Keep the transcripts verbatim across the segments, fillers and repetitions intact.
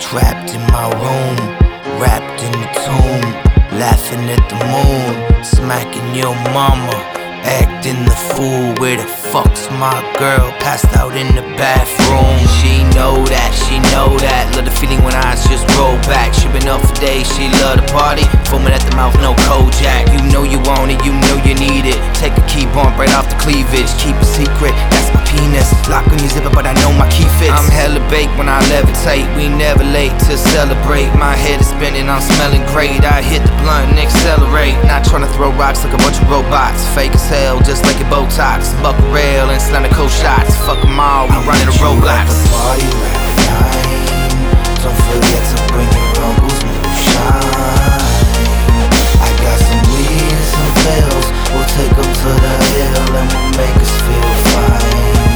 Trapped in my room, wrapped in the tomb, laughing at the moon, smacking your mama, acting the fool. Where the fuck's my girl? Passed out in the bathroom. She know that, she know that. Love the feeling when eyes just roll back. She been up for days, she love the party. Foaming at the mouth, no Kojak. You know you want it, you know you need it. Take a key bump right off the cleavage. Keep it secret, that's my penis. Lock on your zipper, but I know my key fits. I'm hella baked when I levitate. We never late to celebrate. My head is spinning, I'm smelling great. I hit the blunt and accelerate. Not trying to throw rocks like a bunch of robots. Fake as hell, just like your Botox. Buck a rail and slam the cold shots. Fuck them all, we running the roadblocks. Party rap nine. Don't forget to bring your uncle's moonshine. I got some weed and some pills. We'll take them to the hill and we'll make us feel fine.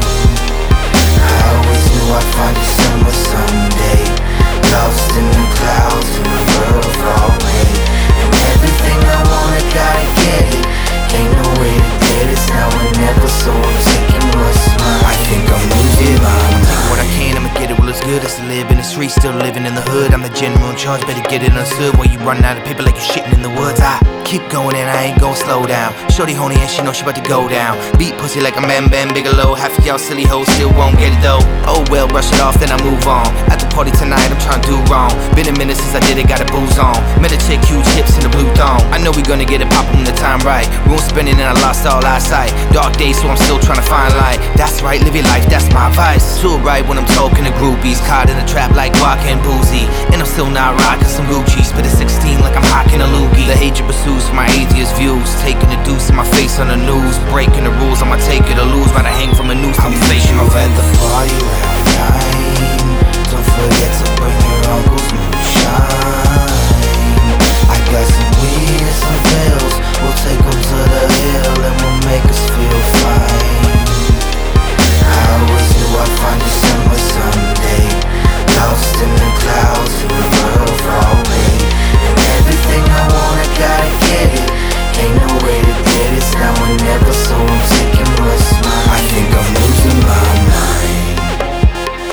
I always knew I'd find you somewhere someday. Lost in the clouds in the world far away. And everything I wanna, gotta get it. Ain't no way to get it, now or never, so I'm taking what's mine. I think I'm losing my mind. Taking what I can, I'ma get it. Well, it's good as to live in the streets, still living in the hood. I'm the general in charge, better get it understood. While you running out of paper like you're shitting in the woods, I keep going and I ain't gon' slow down. Shorty horny and she know she about to go down. Beat pussy like a Bam Bam Bigelow. Half of y'all silly hoes still won't get it though. Oh well, brush it off, then I move on. At the party tonight, I'm trying to do wrong. Been a minute since I did it, got a booze on. Met a chick, huge hips in the blue thong. I know we gonna get it poppin' when the time right. We won't spend it and I lost all eyesight. Dark days, so I'm still trying to find light. That's right, live your life, that's my advice. Too right when I'm talking to groupies. Caught in a trap like Guac and Boozy. And I'm still not rocking some Gucci. Spit a sixteen like I'm hocking a loogie. The hatred pursues my atheist views. Taking the deuce in my face on the news. Breaking the rules, I'ma take it or lose. Rather hang from a noose than be facing my at the party rap nine. Don't forget to bring your uncle's moonshine. I got some weed and some pills. We'll take them to the hill and we'll make us feel fine. I always knew I'd find you somewhere someday. Lost in the clouds in the world far away. And everything I wanna, gotta get it. Ain't no way to get it, now or never, so I'm taking what's mine. I think I'm losing my mind.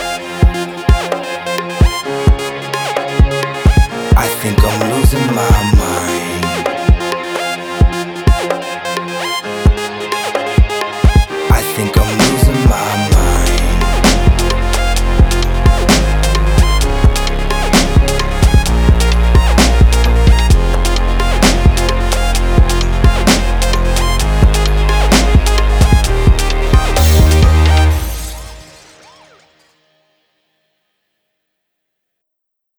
I think I'm losing my mind.